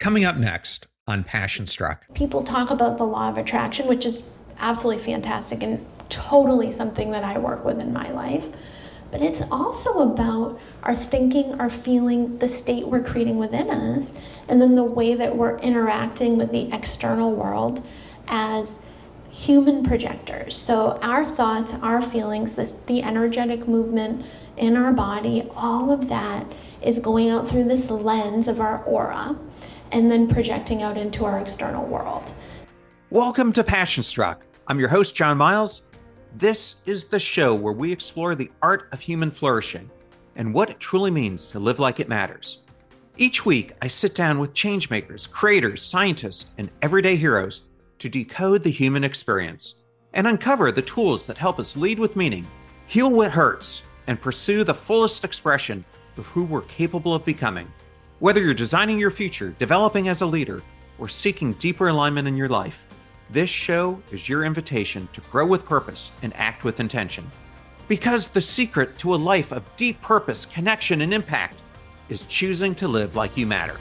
Coming up next on Passion Struck. People talk about the law of attraction, which is absolutely fantastic and totally something that I work with in my life. But it's also about our thinking, our feeling, the state we're creating within us, and then the way that we're interacting with the external world as human projectors. So our thoughts, our feelings, the energetic movement in our body, all of that is going out through this lens of our aura and then projecting out into our external world. Welcome to Passion Struck. I'm your host, John Miles. This is the show where we explore the art of human flourishing and what it truly means to live like it matters. Each week, I sit down with changemakers, creators, scientists, and everyday heroes to decode the human experience and uncover the tools that help us lead with meaning, heal what hurts, and pursue the fullest expression of who we're capable of becoming. Whether you're designing your future, developing as a leader, or seeking deeper alignment in your life, this show is your invitation to grow with purpose and act with intention. Because the secret to a life of deep purpose, connection, and impact is choosing to live like you matter.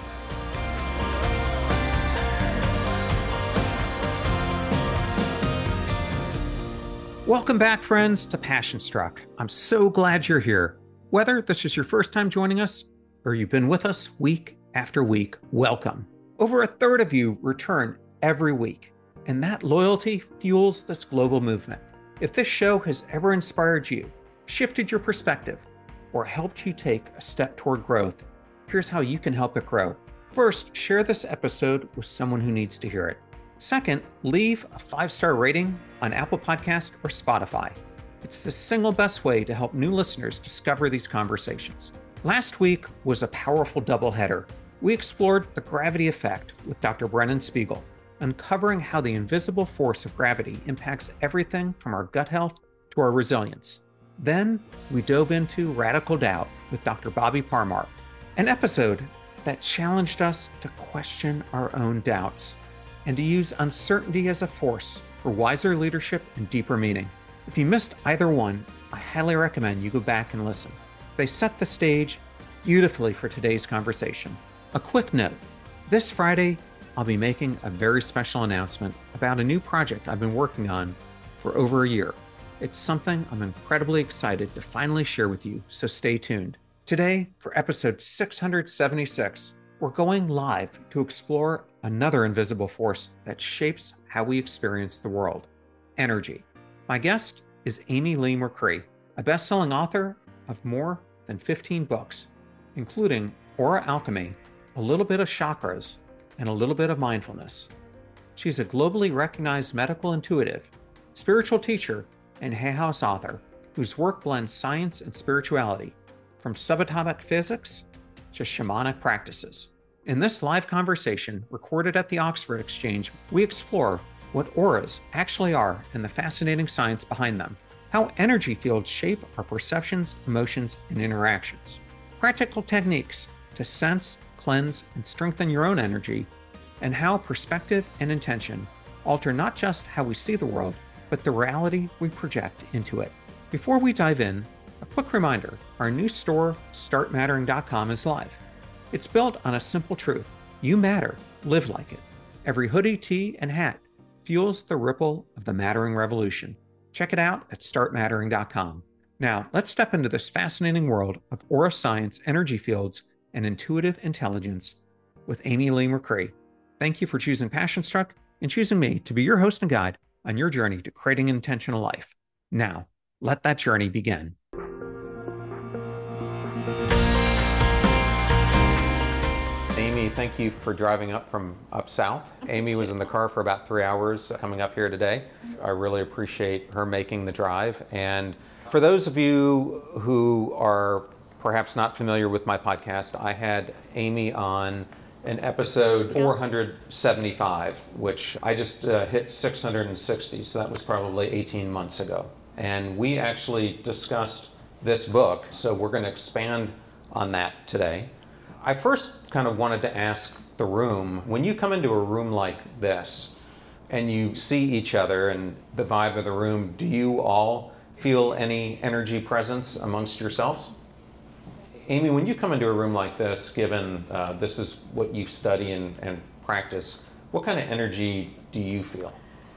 Welcome back, friends, to Passion Struck. I'm so glad you're here. Whether this is your first time joining us or you've been with us week after week, welcome. Over a third of you return every week, and that loyalty fuels this global movement. If this show has ever inspired you, shifted your perspective, or helped you take a step toward growth, here's how you can help it grow. First, share this episode with someone who needs to hear it. Second, leave a 5-star rating on Apple Podcasts or Spotify. It's the single best way to help new listeners discover these conversations. Last week was a powerful doubleheader. We explored the gravity effect with Dr. Brennan Spiegel, uncovering how the invisible force of gravity impacts everything from our gut health to our resilience. Then we dove into radical doubt with Dr. Bobby Parmar, an episode that challenged us to question our own doubts and to use uncertainty as a force for wiser leadership and deeper meaning. If you missed either one, I highly recommend you go back and listen. They set the stage beautifully for today's conversation. A quick note, this Friday, I'll be making a very special announcement about a new project I've been working on for over a year. It's something I'm incredibly excited to finally share with you, so stay tuned. Today, for episode 676, we're going live to explore another invisible force that shapes how we experience the world: energy. My guest is Amy Lee McCree, a best-selling author of more than 15 books, including Aura Alchemy, A Little Bit of Chakras, and A Little Bit of Mindfulness. She's a globally recognized medical intuitive, spiritual teacher, and Hay House author whose work blends science and spirituality, from subatomic physics to shamanic practices. In this live conversation, recorded at the Oxford Exchange, we explore what auras actually are and the fascinating science behind them, how energy fields shape our perceptions, emotions, and interactions, practical techniques to sense, cleanse, and strengthen your own energy, and how perspective and intention alter not just how we see the world, but the reality we project into it. Before we dive in, a quick reminder, our new store, startmattering.com, is live. It's built on a simple truth: you matter, live like it. Every hoodie, tee, and hat fuels the ripple of the mattering revolution. Check it out at startmattering.com. Now, let's step into this fascinating world of aura science, energy fields, and intuitive intelligence with Amy Lee McCree. Thank you for choosing Passion Struck and choosing me to be your host and guide on your journey to creating an intentional life. Now, let that journey begin. Amy, thank you for driving up from up south. Amy was in the car for about 3 hours coming up here today. I really appreciate her making the drive. And for those of you who are perhaps not familiar with my podcast, I had Amy on in episode 475, which I just hit 660, so that was probably 18 months ago. And we actually discussed this book, so we're going to expand on that today. I first kind of wanted to ask the room, when you come into a room like this and you see each other and the vibe of the room, do you all feel any energy presence amongst yourselves? Amy, when you come into a room like this, given this is what you study and practice, what kind of energy do you feel?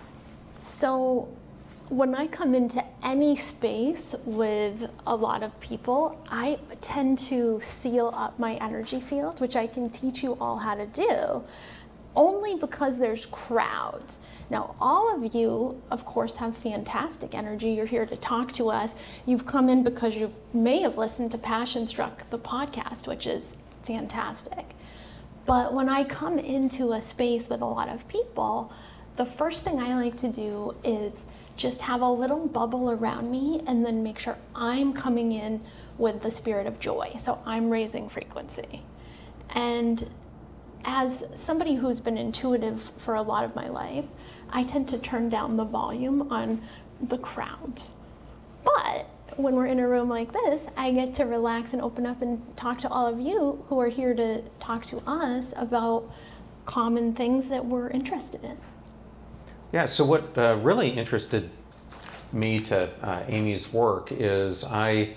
So when I come into any space with a lot of people, I tend to seal up my energy field, which I can teach you all how to do, only because there's crowds. Now, all of you, of course, have fantastic energy. You're here to talk to us. You've come in because you may have listened to Passion Struck, the podcast, which is fantastic. But when I come into a space with a lot of people, the first thing I like to do is just have a little bubble around me and then make sure I'm coming in with the spirit of joy. So I'm raising frequency. And as somebody who's been intuitive for a lot of my life, I tend to turn down the volume on the crowds. But when we're in a room like this, I get to relax and open up and talk to all of you who are here to talk to us about common things that we're interested in. Yeah, so what really interested me to Amy's work is I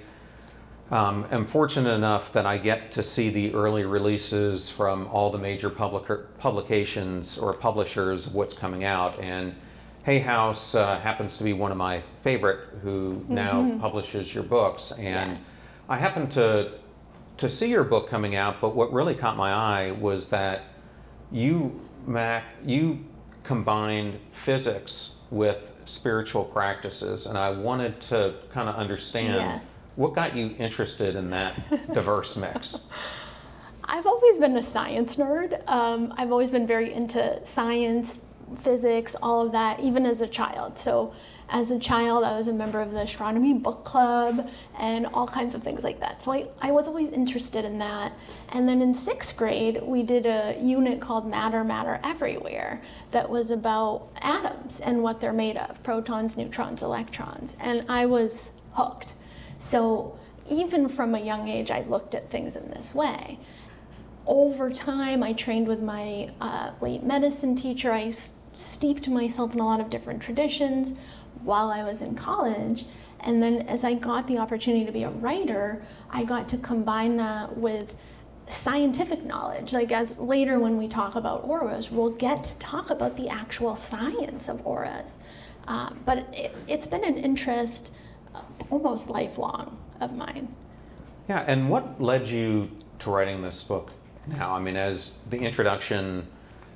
am fortunate enough that I get to see the early releases from all the major publications or publishers of what's coming out. And Hay House happens to be one of my favorite, who now publishes your books. And Yes. I happened to see your book coming out, but what really caught my eye was that you, Mac, you combined physics with spiritual practices, and I wanted to kind of understand Yes. what got you interested in that diverse mix. I've always been a science nerd. I've always been very into science, physics, all of that, even as a child. So as a child, I was a member of the astronomy book club and all kinds of things like that. So I was always interested in that. And then in 6th grade, we did a unit called Matter, Matter Everywhere that was about atoms and what they're made of, protons, neutrons, electrons. And I was hooked. So even from a young age, I looked at things in this way. Over time, I trained with my late medicine teacher. I steeped myself in a lot of different traditions while I was in college. And then as I got the opportunity to be a writer, I got to combine that with scientific knowledge. Like as later when we talk about auras, we'll get to talk about the actual science of auras. But it's been an interest almost lifelong of mine. Yeah, and what led you to writing this book now? I mean, as the introduction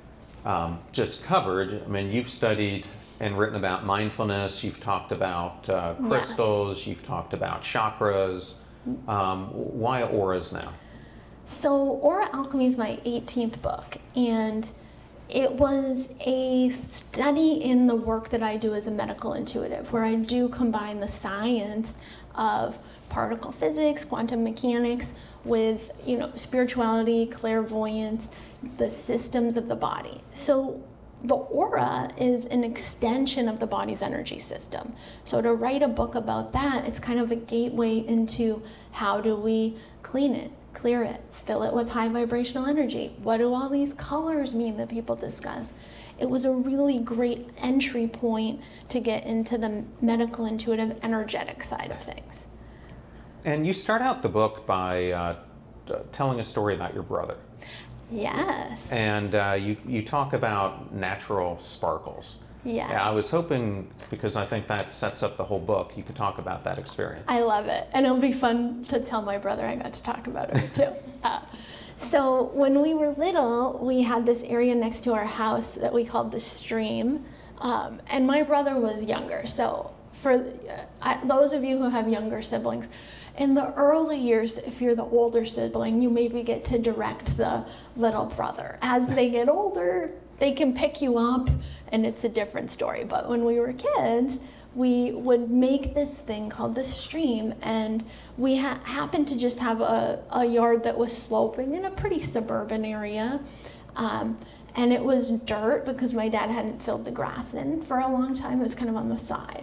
just covered, I mean, you've studied and written about mindfulness, you've talked about crystals, yes. You've talked about chakras. Why auras now? So Aura Alchemy is my 18th book, and it was a study in the work that I do as a medical intuitive, where I do combine the science of particle physics, quantum mechanics, with spirituality, clairvoyance, the systems of the body. So the aura is an extension of the body's energy system. So to write a book about that, it's kind of a gateway into how do we clean it, clear it, fill it with high vibrational energy. What do all these colors mean that people discuss? It was a really great entry point to get into the medical intuitive energetic side of things. And you start out the book by telling a story about your brother. Yes. And you talk about natural sparkles. Yes. Yeah, I was hoping, because I think that sets up the whole book, you could talk about that experience. I love it. And it'll be fun to tell my brother I got to talk about it too. So when we were little, we had this area next to our house that we called the stream. And my brother was younger. So for those of you who have younger siblings, in the early years, if you're the older sibling, you maybe get to direct the little brother. As they get older, they can pick you up, and it's a different story. But when we were kids, we would make this thing called the stream, and we happened to just have a yard that was sloping in a pretty suburban area. And it was dirt because my dad hadn't filled the grass in for a long time. It was kind of on the side.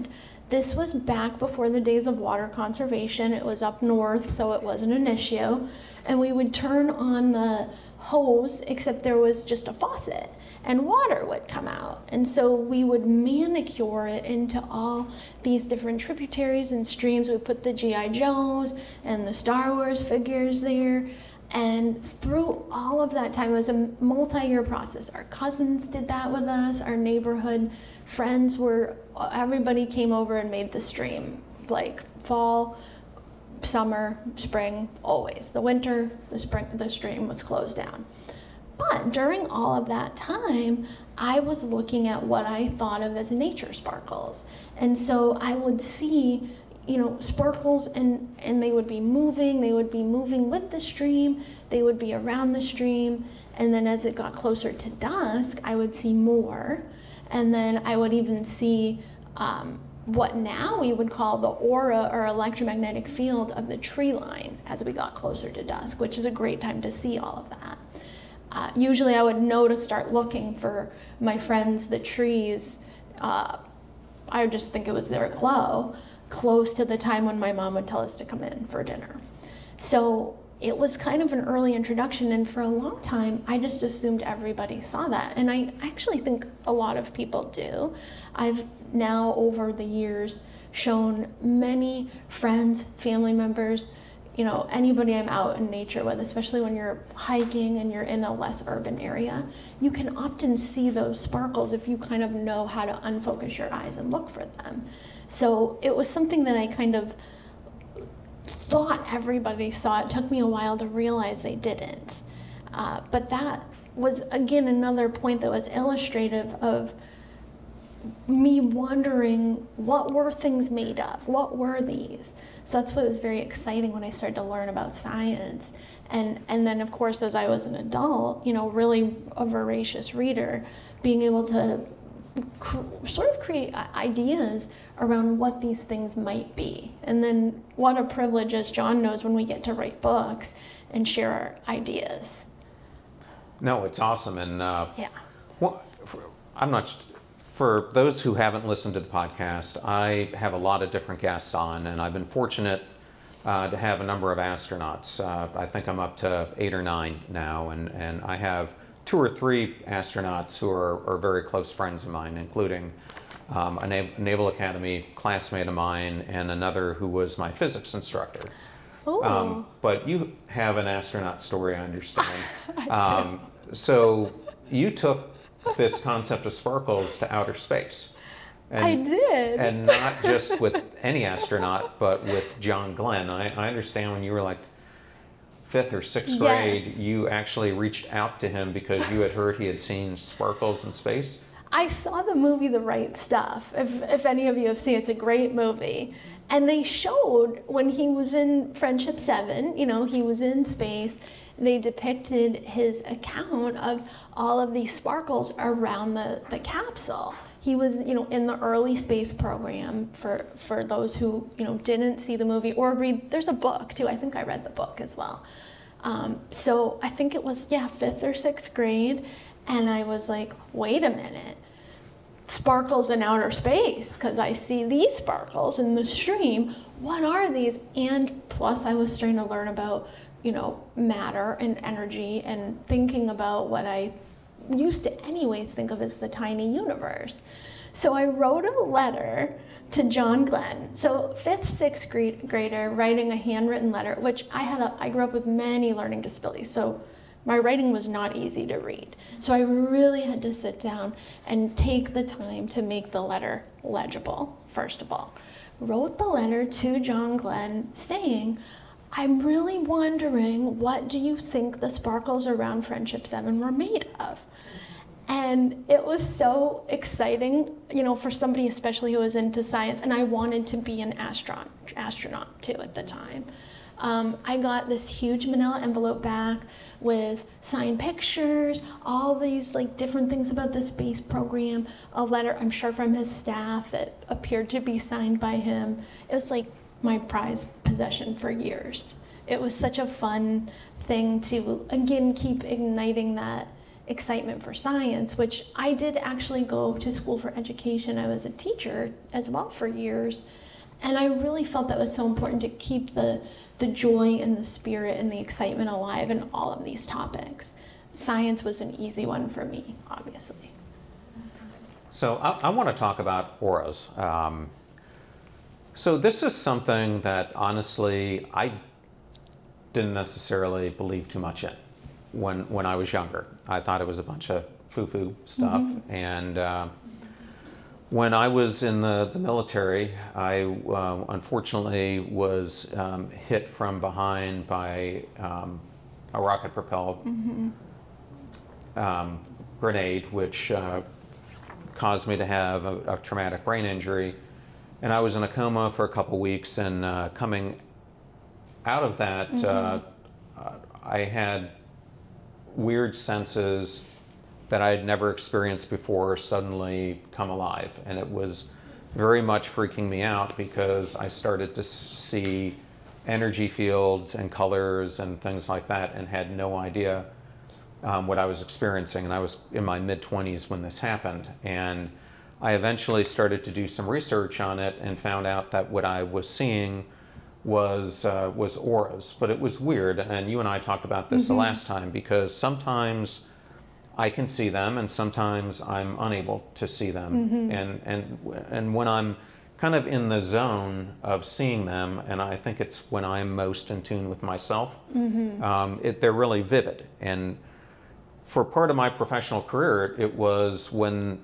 This was back before the days of water conservation. It was up north, so it wasn't an issue. And we would turn on the hose, except there was just a faucet, and water would come out. And so we would manicure it into all these different tributaries and streams. We put the G.I. Joes and the Star Wars figures there. And through all of that time, it was a multi-year process. Our cousins did that with us. Our neighborhood friends everybody came over and made the stream, like fall, summer, spring, always. The winter, the stream was closed down. But during all of that time, I was looking at what I thought of as nature sparkles. And so I would see, sparkles, and they would be moving with the stream, they would be around the stream, and then as it got closer to dusk, I would see more, and then I would even see what now we would call the aura or electromagnetic field of the tree line as we got closer to dusk, which is a great time to see all of that. Usually I would know to start looking for my friends, the trees. I would just think it was their glow, close to the time when my mom would tell us to come in for dinner. So it was kind of an early introduction, and for a long time I just assumed everybody saw that, and I actually think a lot of people do. I've now over the years shown many friends, family members, anybody I'm out in nature with, especially when you're hiking and you're in a less urban area, you can often see those sparkles if you kind of know how to unfocus your eyes and look for them. So it was something that I kind of thought everybody saw. It took me a while to realize they didn't. But that was, again, another point that was illustrative of me wondering, what were things made of? What were these? So that's what was very exciting when I started to learn about science. And then, of course, as I was an adult, really a voracious reader, being able to sort of create ideas around what these things might be. And then what a privilege, as John knows, when we get to write books and share our ideas. No, it's awesome. And yeah. For those who haven't listened to the podcast, I have a lot of different guests on, and I've been fortunate to have a number of astronauts. I think I'm up to 8 or 9 now, and I have 2 or 3 astronauts who are very close friends of mine, including a Naval Academy classmate of mine and another who was my physics instructor. But you have an astronaut story, I understand. So you took this concept of sparkles to outer space. And, I did. And not just with any astronaut, but with John Glenn. I understand when you were like 5th or 6th grade, Yes. you actually reached out to him because you had heard he had seen sparkles in space. I saw the movie The Right Stuff. If any of you have seen it, it's a great movie. And they showed when he was in Friendship 7, he was in space, they depicted his account of all of these sparkles around the capsule. He was, in the early space program, for those who, didn't see the movie or read. There's a book too. I think I read the book as well. So I think it was, 5th or 6th grade. And I was like, wait a minute, sparkles in outer space, because I see these sparkles in the stream. What are these? And plus I was starting to learn about, matter and energy, and thinking about what I used to anyways think of as the tiny universe. So I wrote a letter to John Glenn. So 5th, 6th grader writing a handwritten letter, which I grew up with many learning disabilities. So my writing was not easy to read. So I really had to sit down and take the time to make the letter legible, first of all. Wrote the letter to John Glenn saying, I'm really wondering, what do you think the sparkles around Friendship 7 were made of? And it was so exciting, for somebody especially who was into science, and I wanted to be an astronaut too at the time. I got this huge manila envelope back with signed pictures, all these different things about the space program, a letter, I'm sure from his staff, that appeared to be signed by him. It was like my prized possession for years. It was such a fun thing to, again, keep igniting that excitement for science, which I did actually go to school for education. I was a teacher as well for years. And I really felt that was so important to keep the joy and the spirit and the excitement alive in all of these topics. Science was an easy one for me, obviously. So I want to talk about auras. So this is something that honestly I didn't necessarily believe too much in when I was younger. I thought it was a bunch of foo-foo stuff. And when I was in the military, I unfortunately was hit from behind by a rocket-propelled grenade, which caused me to have a traumatic brain injury. And I was in a coma for a couple weeks, and coming out of that, I had weird senses that I had never experienced before suddenly come alive. And it was very much freaking me out because I started to see energy fields and colors and things like that and had no idea what I was experiencing. And I was in my mid-20s when this happened. And I eventually started to do some research on it and found out that what I was seeing was auras. But it was weird, and you and I talked about this the last time, because sometimes I can see them and sometimes I'm unable to see them. And when I'm kind of in the zone of seeing them, and I think it's when I'm most in tune with myself, they're really vivid. And for part of my professional career, it was when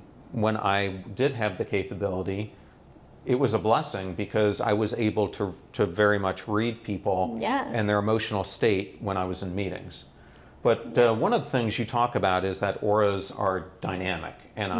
I did have the capability, it was a blessing because I was able to very much read people and their emotional state when I was in meetings. But one of the things you talk about is that auras are dynamic, and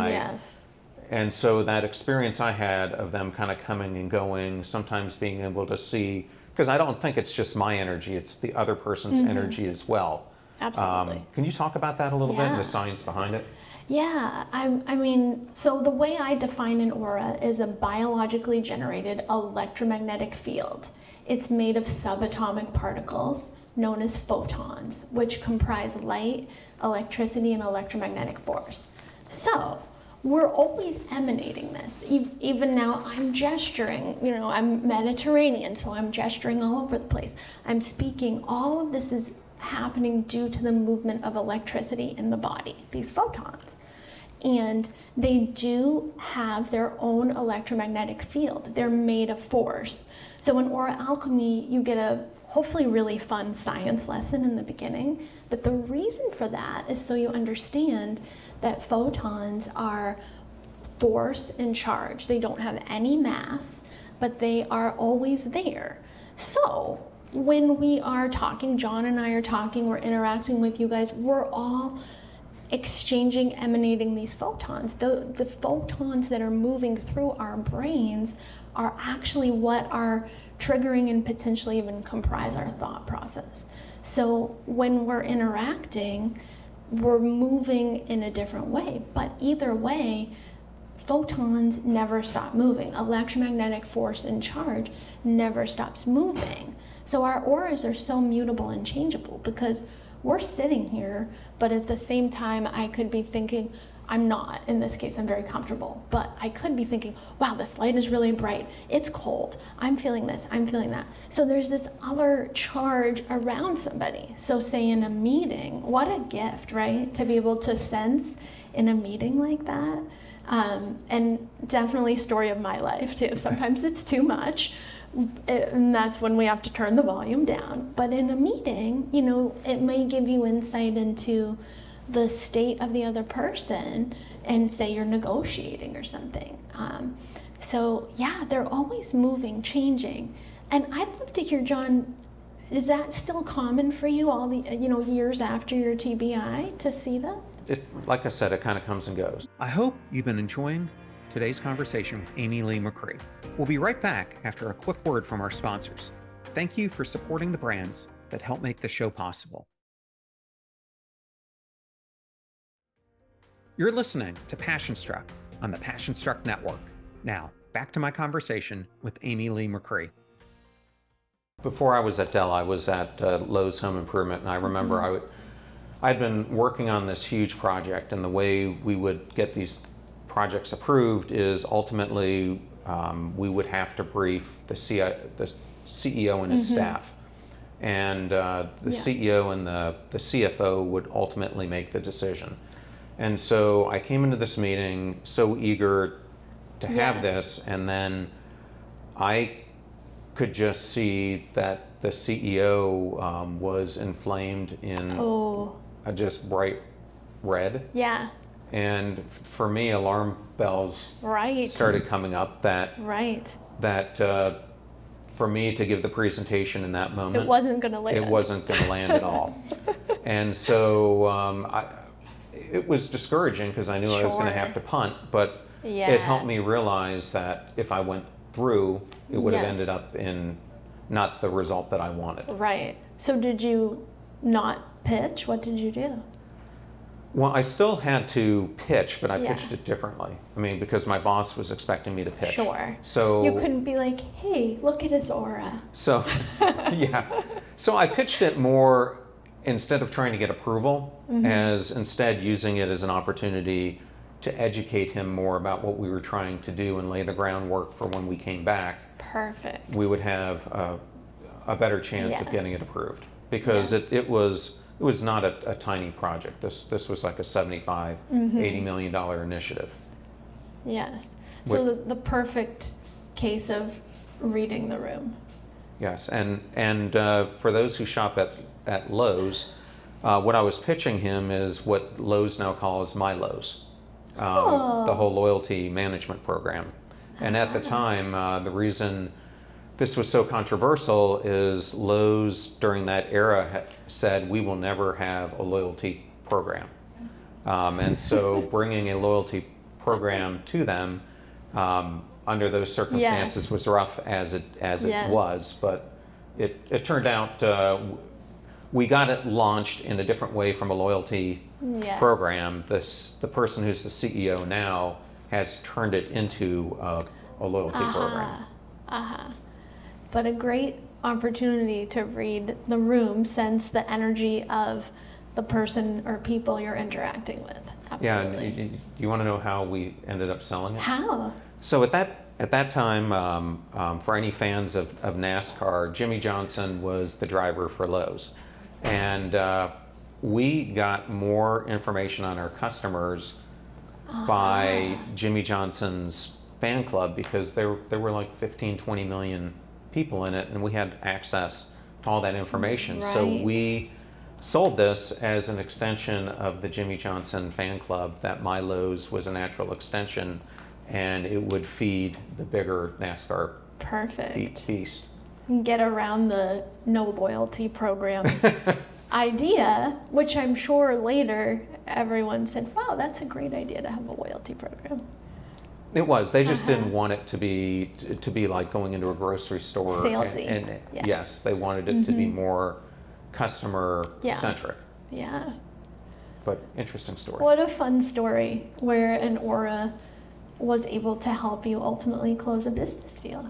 and so that experience I had of them kind of coming and going, sometimes being able to see, because I don't think it's just my energy, it's the other person's energy as well. Absolutely. Can you talk about that a little bit and the science behind it? Yeah, I mean, so the way I define an aura is a biologically generated electromagnetic field. It's made of subatomic particles known as photons, which comprise light, electricity, and electromagnetic force. So we're always emanating this. Even now I'm gesturing, I'm Mediterranean, so I'm gesturing all over the place. I'm speaking, all of this is happening due to the movement of electricity in the body, these photons. And they do have their own electromagnetic field. They're made of force. So in aura alchemy, you get a hopefully really fun science lesson in the beginning. But the reason for that is so you understand that photons are force and charge. They don't have any mass, but they are always there. So when we are talking, John and I are talking, we're interacting with you guys, we're all exchanging, emanating these photons. The photons that are moving through our brains are actually what are triggering and potentially even comprise our thought process. So when we're interacting, we're moving in a different way, but either way, photons never stop moving. Electromagnetic force and charge never stops moving. So our auras are so mutable and changeable because we're sitting here, but at the same time, I could be thinking, I'm not, in this case, I'm very comfortable, but I could be thinking, wow, this light is really bright, it's cold, I'm feeling this, I'm feeling that. So there's this other charge around somebody. So say in a meeting, what a gift, right? To be able to sense in a meeting like that. And definitely story of my life too. Sometimes it's too much. And that's when we have to turn the volume down. But in a meeting, it may give you insight into the state of the other person, and say you're negotiating or something. So yeah, they're always moving, changing. And I'd love to hear, John, is that still common for you all the years after your TBI to see that? Like I said, it kind of comes and goes. I hope you've been enjoying today's conversation with Amy Lee McCree. We'll be right back after a quick word from our sponsors. Thank you for supporting the brands that help make the show possible. You're listening to Passion Struck on the Passion Struck Network. Now, back to my conversation with Amy Lee McCree. Before I was at Dell, I was at Lowe's Home Improvement, and I remember I'd been working on this huge project, and the way we would get these projects approved is ultimately we would have to brief the CEO and his staff. And the CEO and the CFO would ultimately make the decision. And so I came into this meeting so eager to have this, and then I could just see that the CEO was inflamed in a just bright red. Yeah. And for me, alarm bells started coming up that for me to give the presentation in that moment, it wasn't going to land. It wasn't going to land at all. And so it was discouraging because I knew I was going to have to punt, but it helped me realize that if I went through, it would have ended up in not the result that I wanted. Right. So did you not pitch? What did you do? Well, I still had to pitch, but I pitched it differently. I mean, because my boss was expecting me to pitch. Sure. So you couldn't be like, hey, look at his aura. So, So I pitched it more, instead of trying to get approval, as instead using it as an opportunity to educate him more about what we were trying to do and lay the groundwork for when we came back. Perfect. We would have a better chance of getting it approved, because it was not a tiny project. This was like a $75, $80 million initiative. Yes. So the perfect case of reading the room. Yes, and for those who shop at Lowe's, what I was pitching him is what Lowe's now calls My Lowe's, the whole loyalty management program. And at the time, the reason this was so controversial is Lowe's during that era said, we will never have a loyalty program. And so bringing a loyalty program to them under those circumstances was rough as it was, but it turned out we got it launched in a different way from a loyalty program. The person who's the CEO now has turned it into a loyalty program. But a great opportunity to read the room, sense the energy of the person or people you're interacting with. Absolutely. Yeah, and you want to know how we ended up selling it? How? So at that time, for any fans of NASCAR, Jimmie Johnson was the driver for Lowe's. And we got more information on our customers by Jimmie Johnson's fan club, because there were like 15, 20 million people in it, and we had access to all that information. Right. So we sold this as an extension of the Jimmie Johnson fan club, that My Lowe's was a natural extension, and it would feed the bigger NASCAR beast. Get around the no loyalty program idea, which I'm sure later everyone said, wow, that's a great idea to have a loyalty program. It was. They just didn't want it to be like going into a grocery store. Salesy. And yes, they wanted it to be more customer centric. Yeah. But interesting story. What a fun story where an aura was able to help you ultimately close a business deal.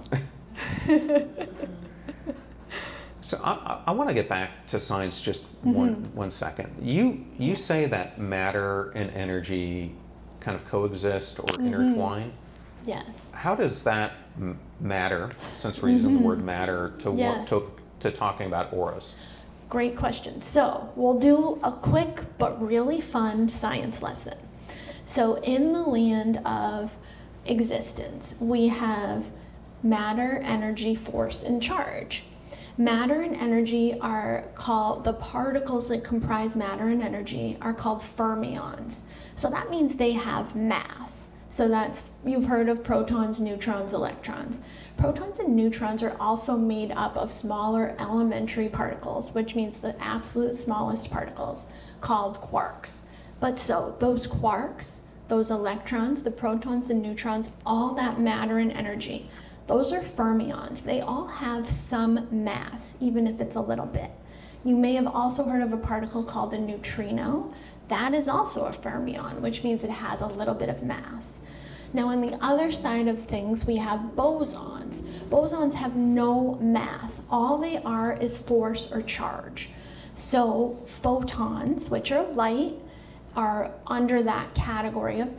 So I want to get back to science just one second. You say that matter and energy kind of coexist or intertwine. Yes. How does that matter, since we're using the word matter, to talking about auras? Great question. So we'll do a quick but really fun science lesson. So in the land of existence, we have matter, energy, force, and charge. Matter and energy are called, the particles that comprise matter and energy are called fermions. So that means they have mass. So you've heard of protons, neutrons, electrons. Protons and neutrons are also made up of smaller elementary particles, which means the absolute smallest particles, called quarks. But so those quarks, those electrons, the protons and neutrons, all that matter and energy, those are fermions. They all have some mass, even if it's a little bit. You may have also heard of a particle called a neutrino. That is also a fermion, which means it has a little bit of mass. Now on the other side of things, we have bosons. Bosons have no mass. All they are is force or charge. So photons, which are light, are under that category of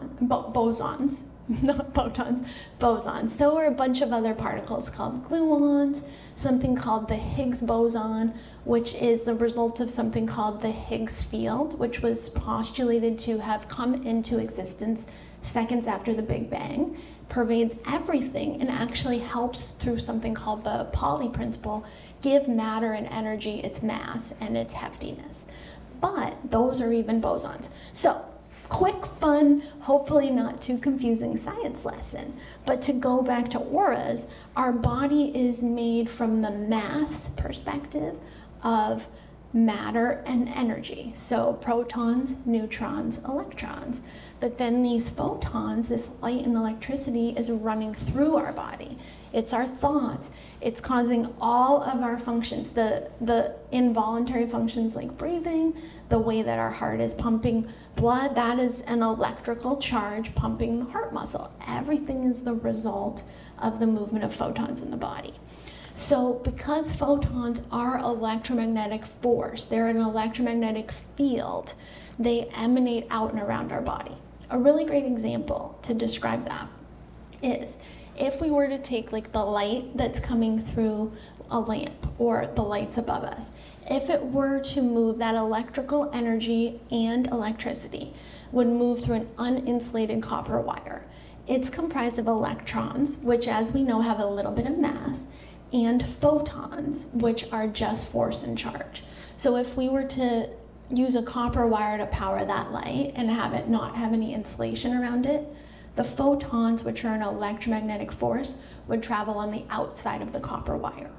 bosons, not photons, bosons. So are a bunch of other particles called gluons, something called the Higgs boson, which is the result of something called the Higgs field, which was postulated to have come into existence seconds after the Big Bang, pervades everything, and actually helps, through something called the Pauli principle, give matter and energy its mass and its heftiness. But those are even bosons. So, quick, fun, hopefully not too confusing science lesson. But to go back to auras, our body is made from the mass perspective of matter and energy. So protons, neutrons, electrons. But then these photons, this light and electricity, is running through our body. It's our thoughts. It's causing all of our functions, the involuntary functions like breathing, the way that our heart is pumping blood, that is an electrical charge pumping the heart muscle. Everything is the result of the movement of photons in the body. So because photons are electromagnetic force, they're an electromagnetic field, they emanate out and around our body. A really great example to describe that is if we were to take like the light that's coming through a lamp or the lights above us, if it were to move, that electrical energy and electricity would move through an uninsulated copper wire. It's comprised of electrons, which as we know have a little bit of mass, and photons, which are just force and charge. So if we were to use a copper wire to power that light and have it not have any insulation around it, the photons, which are an electromagnetic force, would travel on the outside of the copper wire.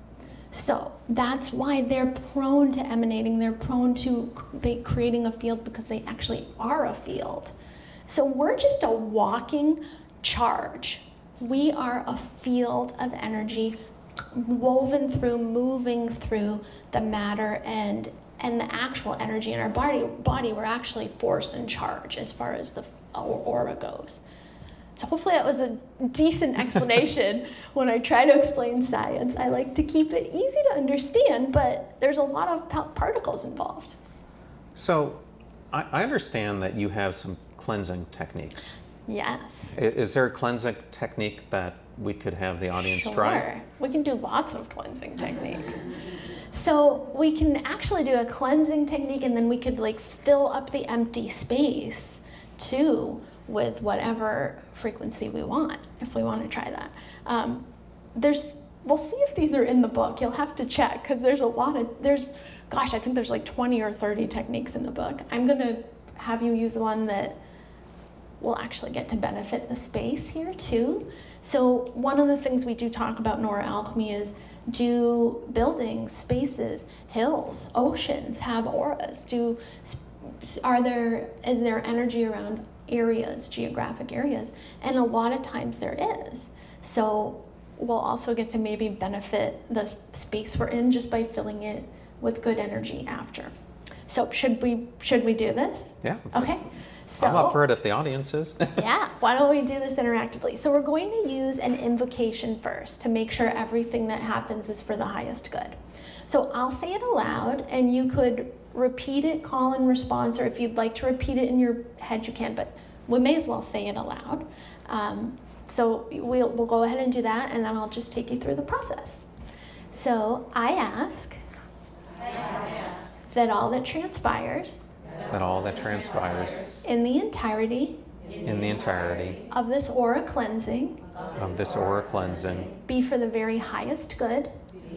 So that's why they're prone to emanating, they're prone to creating a field, because they actually are a field. So we're just a walking charge. We are a field of energy woven through, moving through the matter and the actual energy in our body. We're actually force and charge as far as the aura goes. So hopefully that was a decent explanation. When I try to explain science, I like to keep it easy to understand, but there's a lot of particles involved. So I understand that you have some cleansing techniques. Yes. Is there a cleansing technique that we could have the audience try? Sure. We can do lots of cleansing techniques. So we can actually do a cleansing technique, and then we could like fill up the empty space too with whatever frequency we want, if we want to try that. We'll see if these are in the book. You'll have to check, because there's I think there's like 20 or 30 techniques in the book. I'm going to have you use one that will actually get to benefit the space here too. So one of the things we do talk about in aura alchemy is, do buildings, spaces, hills, oceans have auras? Is there energy around areas, geographic areas? And a lot of times there is. So we'll also get to maybe benefit the space we're in just by filling it with good energy after. So should we do this? Yeah. Okay. So, I'm up for it if the audience is. Yeah, why don't we do this interactively? So we're going to use an invocation first to make sure everything that happens is for the highest good. So I'll say it aloud, and you could repeat it, call and response, or if you'd like to repeat it in your head, you can, but we may as well say it aloud. So we'll go ahead and do that, and then I'll just take you through the process. So I ask that all that transpires in the entirety of this aura cleansing be for the very highest good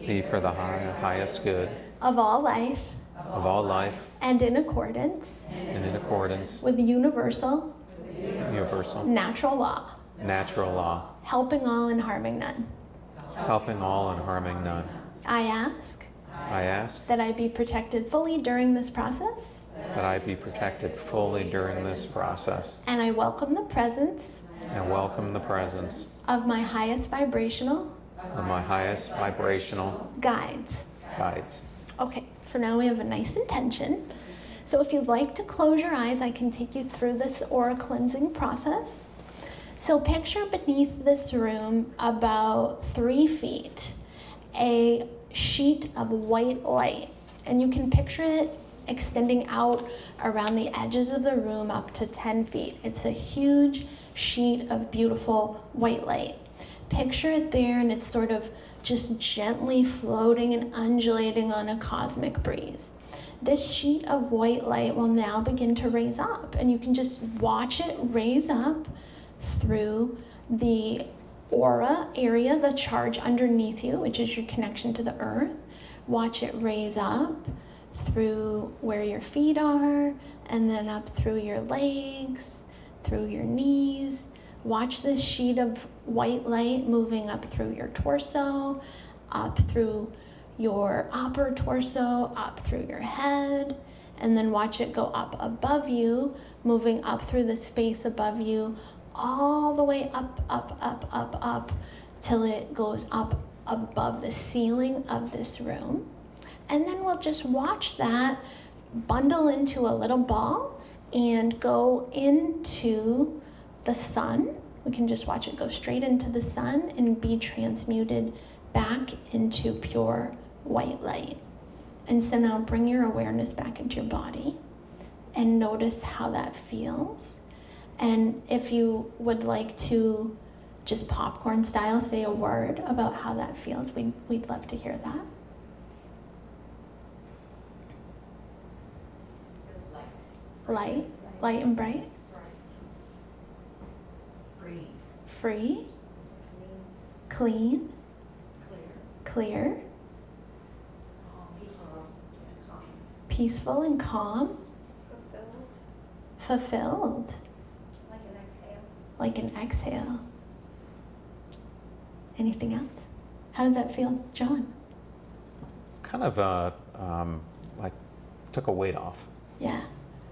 of all life and in accordance with universal natural law, helping all and harming none. I ask that I be protected fully during this process. And I welcome the presence of my highest vibrational guides. Okay, so now we have a nice intention. So if you'd like to close your eyes, I can take you through this aura cleansing process. So picture beneath this room, about 3 feet, a sheet of white light. And you can picture it extending out around the edges of the room up to 10 feet. It's a huge sheet of beautiful white light. Picture it there, and it's sort of just gently floating and undulating on a cosmic breeze. This sheet of white light will now begin to raise up, and you can just watch it raise up through the aura area, the charge underneath you, which is your connection to the earth. Watch it raise up through where your feet are, and then up through your legs, through your knees. Watch this sheet of white light moving up through your torso, up through your upper torso, up through your head, and then watch it go up above you, moving up through the space above you, all the way up, up, up, up, up, till it goes up above the ceiling of this room. And then we'll just watch that bundle into a little ball and go into the sun. We can just watch it go straight into the sun and be transmuted back into pure white light. And so now bring your awareness back into your body and notice how that feels. And if you would like to just popcorn style say a word about how that feels, we'd love to hear that. Light and bright. Free. Clean. Clear. Peaceful and calm. Fulfilled. Like an exhale. Anything else? How did that feel, John? Kind of like took a weight off. Yeah.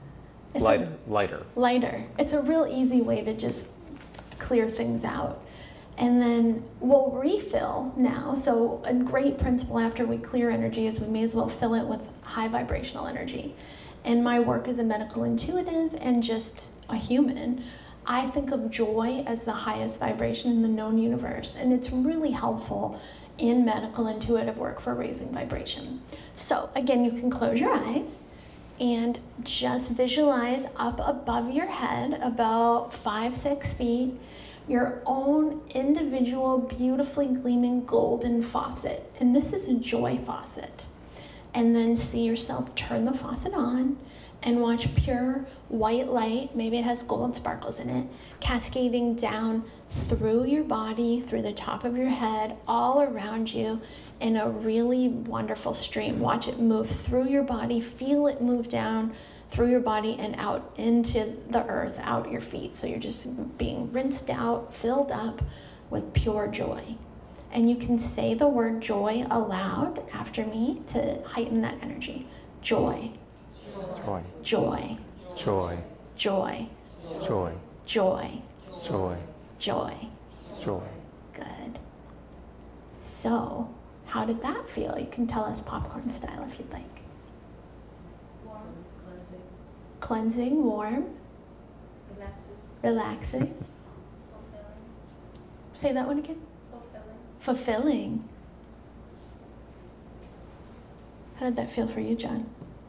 Lighter. It's a real easy way to just clear things out. And then we'll refill now. So a great principle after we clear energy is we may as well fill it with high vibrational energy. In my work as a medical intuitive and just a human, I think of joy as the highest vibration in the known universe. And it's really helpful in medical intuitive work for raising vibration. So again, you can close your eyes and just visualize up above your head, about 5-6 feet, your own individual, beautifully gleaming golden faucet. And this is a joy faucet. And then see yourself turn the faucet on and watch pure white light, maybe it has gold sparkles in it, cascading down through your body, through the top of your head, all around you in a really wonderful stream. Watch it move through your body, feel it move down through your body and out into the earth, out your feet. So you're just being rinsed out, filled up with pure joy. And you can say the word joy aloud after me to heighten that energy. Joy. Joy. Joy. Joy. Joy. Joy. Joy. Joy. Joy. Joy. Good. So, how did that feel? You can tell us popcorn style if you'd like. Warm, cleansing. Cleansing, warm, relaxing. Fulfilling. Say that one again. Fulfilling. How did that feel for you, John?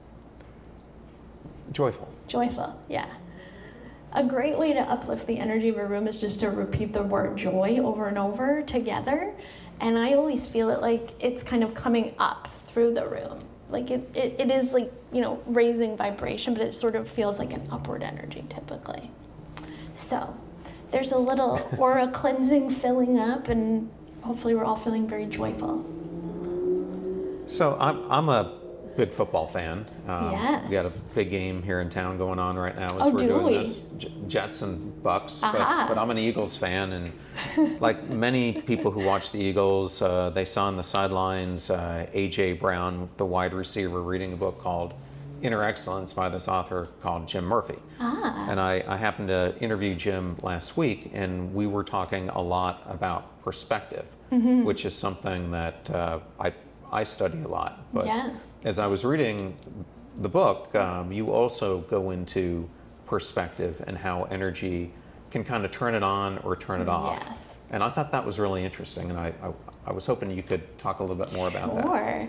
Joyful. Joyful, yeah. A great way to uplift the energy of a room is just to repeat the word joy over and over together. And I always feel it like it's kind of coming up through the room. Like it is like, raising vibration, but it sort of feels like an upward energy typically. So there's a little aura cleansing filling up, and hopefully we're all feeling very joyful. So I'm a big football fan. Yes. We got a big game here in town going on right now as Oh, we're do doing we? this. Jets and Bucks, Aha. but I'm an Eagles fan, and like many people who watch the Eagles, they saw on the sidelines A.J. Brown, the wide receiver, reading a book called Inner Excellence by this author called Jim Murphy. And I happened to interview Jim last week, and we were talking a lot about perspective, which is something that I study a lot. But Yes. as I was reading the book, you also go into perspective and how energy can kind of turn it on or turn it off. Yes. And I thought that was really interesting, and I was hoping you could talk a little bit more about that. Sure.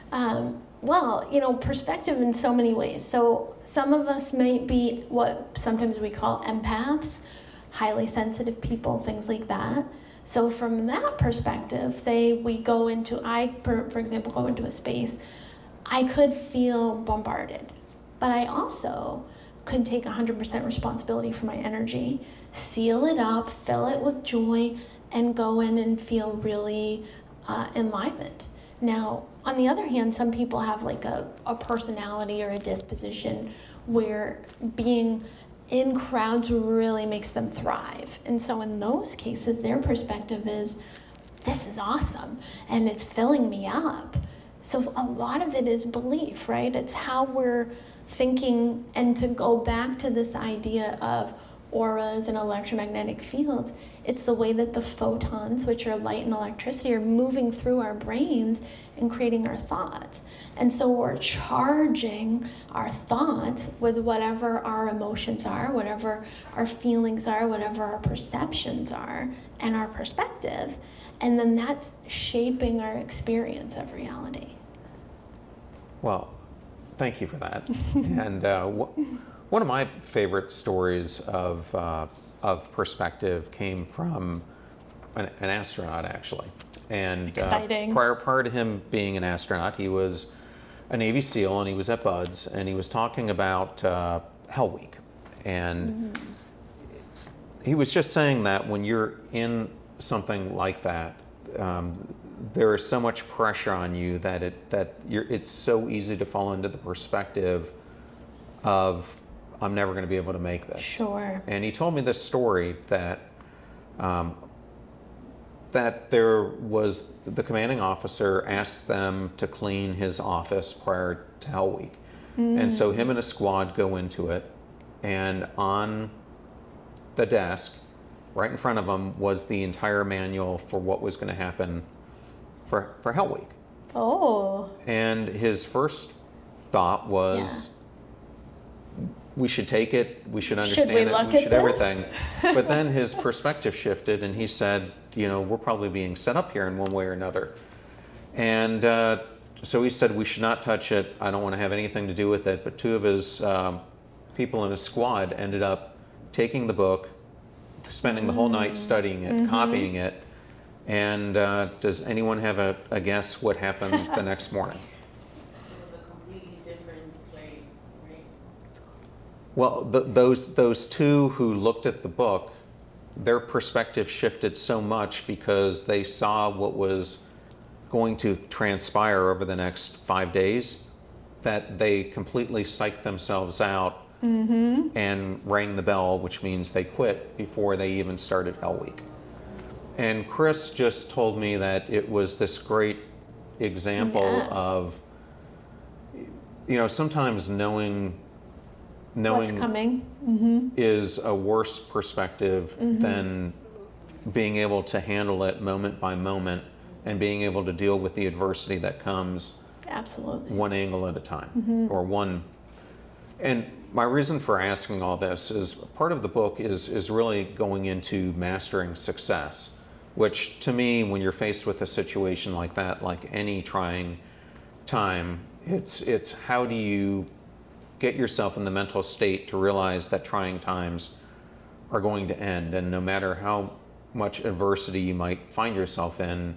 Well, perspective in so many ways. So some of us might be what sometimes we call empaths, highly sensitive people, things like that. So from that perspective, say we go into, for example, go into a space, I could feel bombarded, but I also could take 100% responsibility for my energy, seal it up, fill it with joy, and go in and feel really enlivened. Now, on the other hand, some people have like a personality or a disposition where being in crowds really makes them thrive. And so in those cases, their perspective is, this is awesome, and it's filling me up. So a lot of it is belief, right? It's how we're thinking, and to go back to this idea of auras and electromagnetic fields, it's the way that the photons, which are light and electricity, are moving through our brains and creating our thoughts. And so we're charging our thoughts with whatever our emotions are, whatever our feelings are, whatever our perceptions are, and our perspective. And then that's shaping our experience of reality. Well, thank you for that. And one of my favorite stories of perspective came from an astronaut, actually. And Exciting. Prior to him being an astronaut, he was a Navy SEAL, and he was at BUD/S, and he was talking about Hell Week. And he was just saying that when you're in something like that, there is so much pressure on you that it's so easy to fall into the perspective of, I'm never going to be able to make this. Sure. And he told me this story that there was, the commanding officer asked them to clean his office prior to Hell Week. And so him and a squad go into it, and on the desk, right in front of him, was the entire manual for what was going to happen for Hell Week. Oh. And his first thought was, we should take it, we should understand it, we should everything. But then his perspective shifted, and he said, we're probably being set up here in one way or another. And so he said, we should not touch it, I don't want to have anything to do with it. But two of his people in his squad ended up taking the book, spending the whole night studying it, copying it. And does anyone have a guess what happened the next morning? It was a completely different play, right? Well, those two who looked at the book, their perspective shifted so much because they saw what was going to transpire over the next 5 days that they completely psyched themselves out and rang the bell, which means they quit before they even started Hell Week. And Chris just told me that it was this great example of, sometimes knowing what's coming is a worse perspective than being able to handle it moment by moment and being able to deal with the adversity that comes absolutely one angle at a time or one. And my reason for asking all this is part of the book is really going into mastering success, which to me, when you're faced with a situation like that, like any trying time, it's how do you get yourself in the mental state to realize that trying times are going to end, and no matter how much adversity you might find yourself in,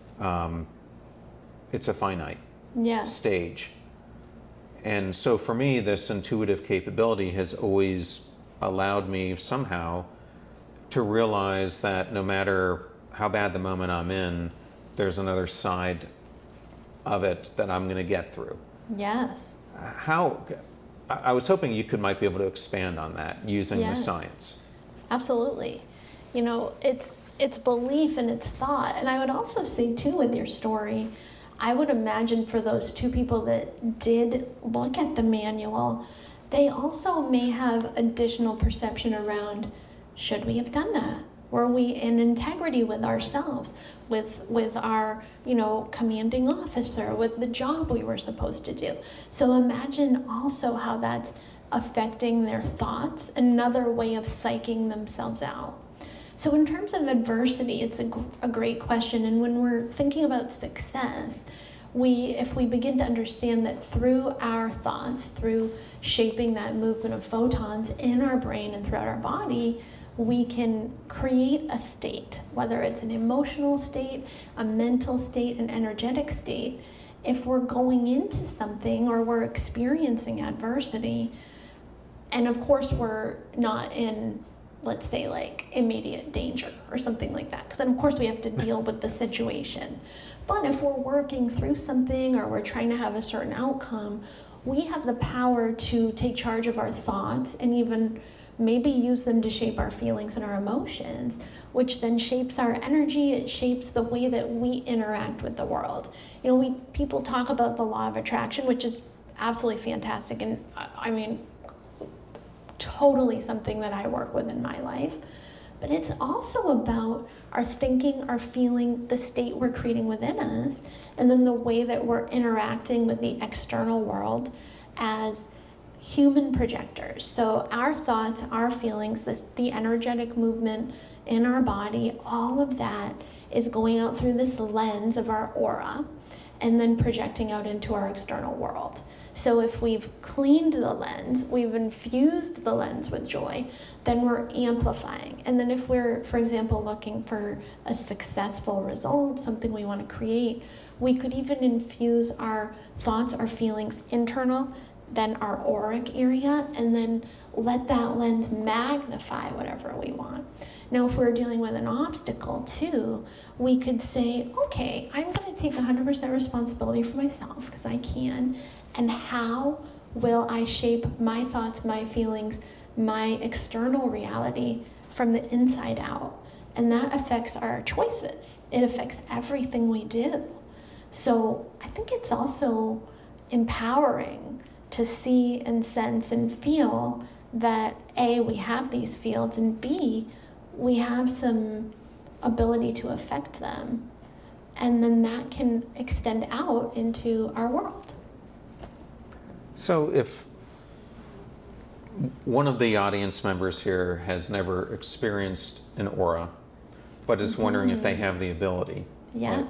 it's a finite stage. And so for me, this intuitive capability has always allowed me somehow to realize that no matter how bad the moment I'm in, there's another side of it that I'm going to get through. Yes. I was hoping you might be able to expand on that using the science. Absolutely. It's belief and it's thought. And I would also say too, with your story, I would imagine for those two people that did look at the manual, they also may have additional perception around, should we have done that? Were we in integrity with ourselves, with our, commanding officer, with the job we were supposed to do? So imagine also how that's affecting their thoughts, another way of psyching themselves out. So in terms of adversity, it's a great question. And when we're thinking about success, if we begin to understand that through our thoughts, through shaping that movement of photons in our brain and throughout our body, we can create a state, whether it's an emotional state, a mental state, an energetic state. If we're going into something or we're experiencing adversity, and of course we're not in, let's say, like immediate danger or something like that, because then of course we have to deal with the situation. But if we're working through something or we're trying to have a certain outcome, we have the power to take charge of our thoughts and even maybe use them to shape our feelings and our emotions, which then shapes our energy. It shapes the way that we interact with the world. You know, people talk about the law of attraction, which is absolutely fantastic, and I mean, totally something that I work with in my life. But it's also about our thinking, our feeling, the state we're creating within us, and then the way that we're interacting with the external world as human projectors. So our thoughts, our feelings, the energetic movement in our body, all of that is going out through this lens of our aura and then projecting out into our external world. So if we've cleaned the lens, we've infused the lens with joy, then we're amplifying. And then if we're, for example, looking for a successful result, something we want to create, we could even infuse our thoughts, our feelings internal, then our auric area, and then let that lens magnify whatever we want. Now, if we're dealing with an obstacle too, we could say, okay, I'm going to take 100% responsibility for myself because I can, and how will I shape my thoughts, my feelings, my external reality from the inside out? And that affects our choices. It affects everything we do. So I think it's also empowering to see and sense and feel that A, we have these fields, and B, we have some ability to affect them. And then that can extend out into our world. So if one of the audience members here has never experienced an aura, but is wondering if they have the ability. Yes.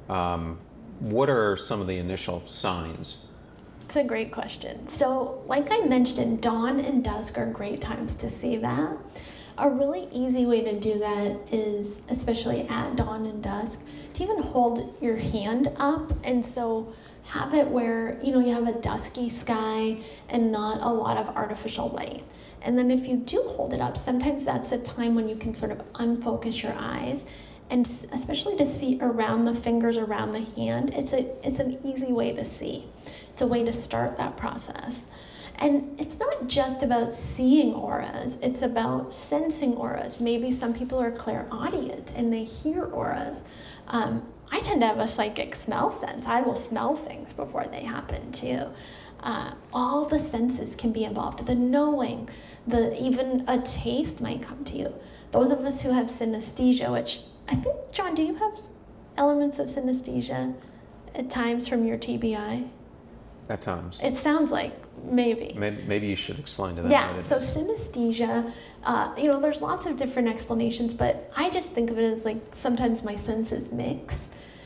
What are some of the initial signs? It's a great question. So like I mentioned, dawn and dusk are great times to see that. A really easy way to do that is, especially at dawn and dusk, to even hold your hand up, and so have it where, you have a dusky sky and not a lot of artificial light. And then if you do hold it up, sometimes that's a time when you can sort of unfocus your eyes, and especially to see around the fingers, around the hand. It's an easy way to see. It's a way to start that process. And it's not just about seeing auras, it's about sensing auras. Maybe some people are clairaudient and they hear auras. I tend to have a psychic smell sense. I will smell things before they happen too. All the senses can be involved. The knowing, even a taste might come to you. Those of us who have synesthesia, which I think, John, do you have elements of synesthesia at times from your TBI? At times. It sounds like maybe. Maybe you should explain to them. Yeah, so synesthesia, there's lots of different explanations, but I just think of it as like sometimes my senses mix.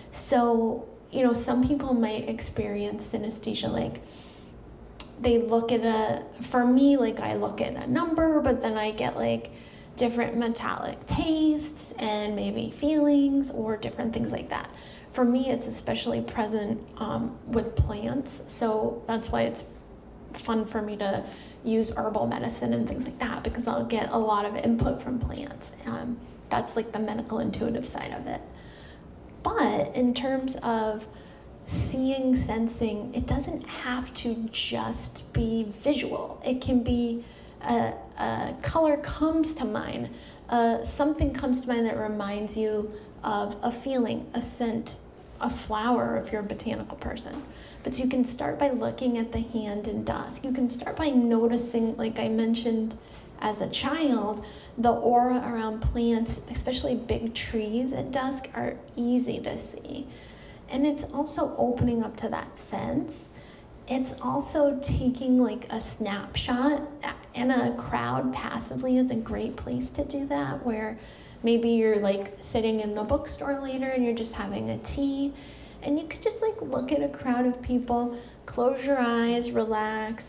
So, some people might experience synesthesia, like they look at for me, like I look at a number, but then I get like different metallic tastes and maybe feelings or different things like that. For me, it's especially present with plants, so that's why it's fun for me to use herbal medicine and things like that, because I'll get a lot of input from plants. That's like the medical intuitive side of it. But in terms of seeing, sensing, it doesn't have to just be visual. It can be a color comes to mind, something comes to mind that reminds you of a feeling, a scent, a flower if you're a botanical person. But you can start by looking at the hand in dusk. You can start by noticing, like I mentioned as a child, the aura around plants, especially big trees at dusk, are easy to see. And it's also opening up to that sense. It's also taking like a snapshot in a crowd passively is a great place to do that, where maybe you're like sitting in the bookstore later and you're just having a tea And you could just like look at a crowd of people, close your eyes, relax,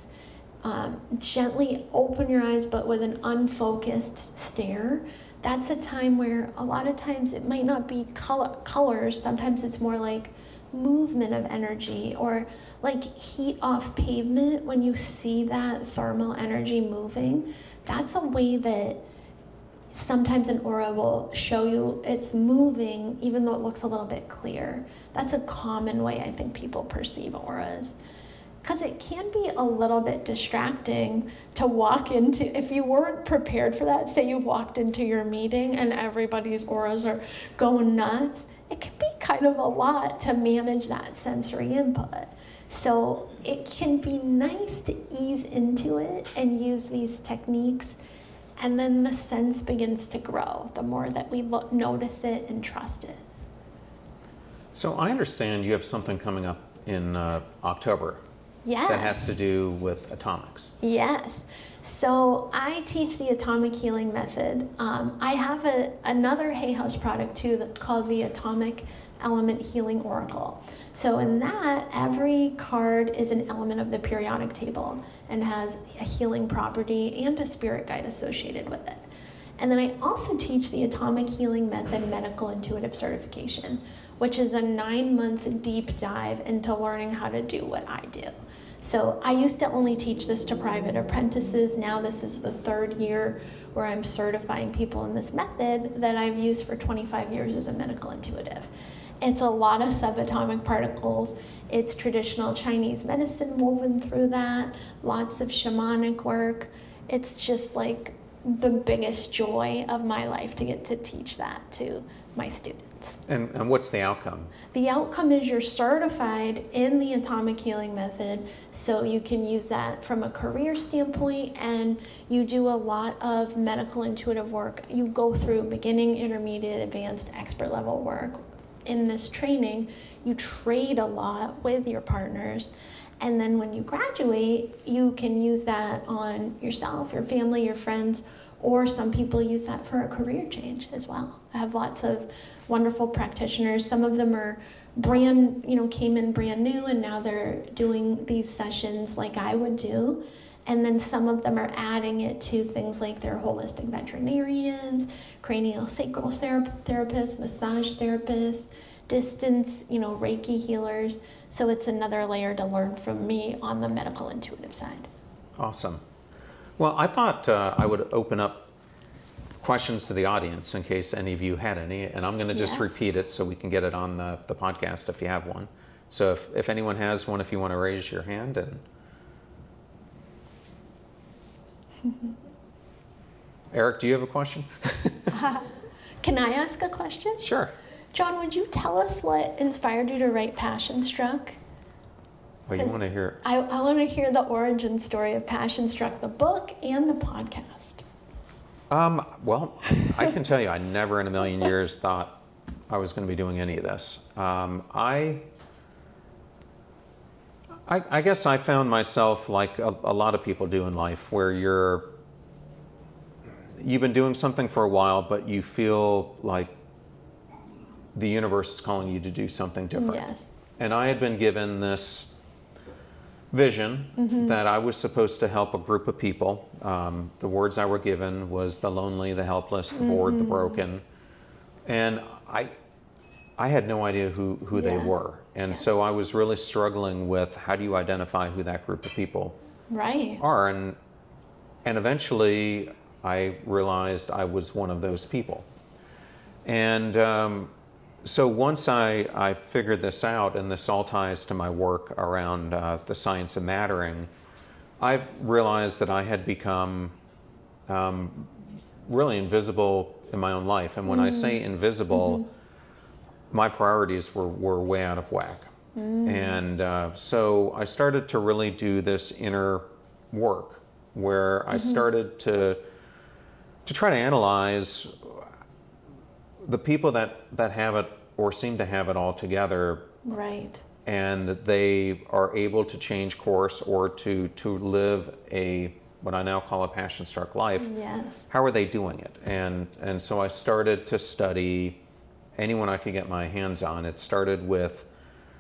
gently open your eyes, but with an unfocused stare. That's a time where a lot of times it might not be colors. Sometimes it's more like movement of energy, or like heat off pavement. When you see that thermal energy moving, that's a way that sometimes an aura will show you it's moving even though it looks a little bit clear. That's a common way I think people perceive auras, because it can be a little bit distracting to walk into, if you weren't prepared for that, say you walked into your meeting and everybody's auras are going nuts, it can be kind of a lot to manage that sensory input. So it can be nice to ease into it and use these techniques, and then the sense begins to grow the more that we notice it and trust it. So I understand you have something coming up in October. Yes. That has to do with atomics. Yes. So I teach the atomic healing method. I have another Hay House product too that's called the Atomic Element Healing Oracle. So in that, every card is an element of the periodic table and has a healing property and a spirit guide associated with it. And then I also teach the Atomic Healing Method Medical Intuitive Certification, which is a 9-month deep dive into learning how to do what I do. So I used to only teach this to private apprentices. Now this is the 3rd year where I'm certifying people in this method that I've used for 25 years as a medical intuitive. It's a lot of subatomic particles. It's traditional Chinese medicine woven through that, lots of shamanic work. It's just like the biggest joy of my life to get to teach that to my students. And what's the outcome? The outcome is you're certified in the Atomic Healing Method, so you can use that from a career standpoint, and you do a lot of medical intuitive work. You go through beginning, intermediate, advanced, expert level work. In this training, you trade a lot with your partners, and then when you graduate, you can use that on yourself, your family, your friends, or some people use that for a career change as well. I have lots of wonderful practitioners. Some of them are came in brand new, and now they're doing these sessions like I would do. And then some of them are adding it to things like their holistic veterinarians, craniosacral therapists, massage therapists, distance, Reiki healers. So it's another layer to learn from me on the medical intuitive side. Awesome. Well, I thought I would open up questions to the audience in case any of you had any, and I'm going to just repeat it so we can get it on the podcast if you have one. So if anyone has one, if you want to raise your hand. And Eric, do you have a question? Can I ask a question? Sure. John, would you tell us what inspired you to write Passion Struck? Oh, you want to hear? I want to hear the origin story of Passion Struck, the book and the podcast. Well, I can tell you, I never in a million years thought I was going to be doing any of this. I guess I found myself like a lot of people do in life, where you've been doing something for a while, but you feel like the universe is calling you to do something different. Yes. And I had been given this vision that I was supposed to help a group of people. The words I were given was the lonely, the helpless, the bored, the broken. And I had no idea who they were. And so I was really struggling with, how do you identify who that group of people are? And eventually I realized I was one of those people. And so once I figured this out, and this all ties to my work around the science of mattering, I realized that I had become really invisible in my own life. And when I say invisible, my priorities were way out of whack. And so I started to really do this inner work, where I started to try to analyze the people that have it or seem to have it all together, right? And that they are able to change course or to live what I now call a passion-struck life. Yes. How are they doing it? And so I started to study anyone I could get my hands on. It started with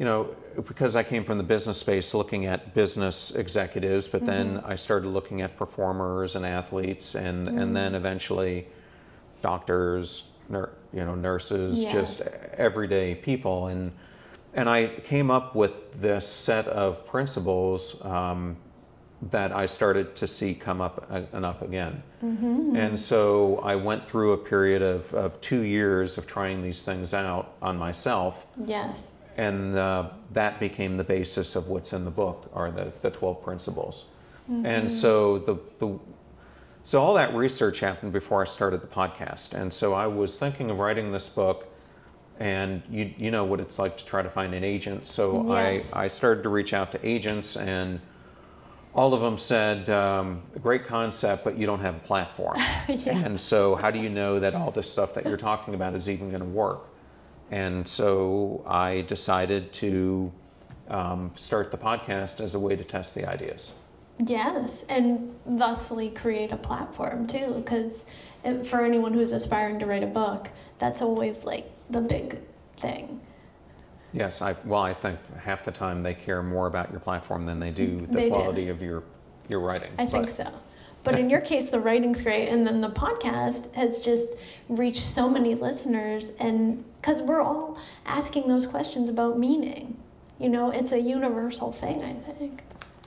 because I came from the business space looking at business executives, but then I started looking at performers and athletes and then eventually doctors, nurses, Yes. just everyday people. And I came up with this set of principles that I started to see come up and up again. And so I went through a period of 2 years of trying these things out on myself. Yes. And that became the basis of what's in the book, are the 12 principles. And so so all that research happened before I started the podcast. And so I was thinking of writing this book, and you know what it's like to try to find an agent. So Yes. I started to reach out to agents, and all of them said, great concept, but you don't have a platform. Yeah. And so how do you know that all this stuff that you're talking about is even going to work? And so I decided to start the podcast as a way to test the ideas. Yes, and thusly create a platform too, because for anyone who's aspiring to write a book, that's always like the big thing. Yes, I think half the time they care more about your platform than they do the They do. quality of your writing. I think so. But in your case, the writing's great, and then the podcast has just reached so many listeners, and because we're all asking those questions about meaning, it's a universal thing, I think.